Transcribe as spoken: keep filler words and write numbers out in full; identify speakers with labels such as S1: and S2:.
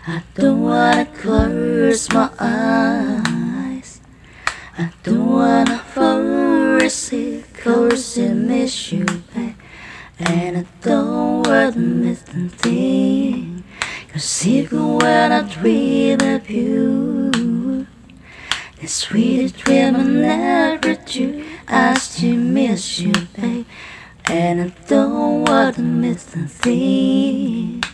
S1: I don't wanna close my eyes. I don't wanna force it, cause I miss you, babe. And I don't wanna miss the thing, cause even when I dream of you, the sweetest dream I never do, I still miss you, babe. And I don't wanna miss the thing.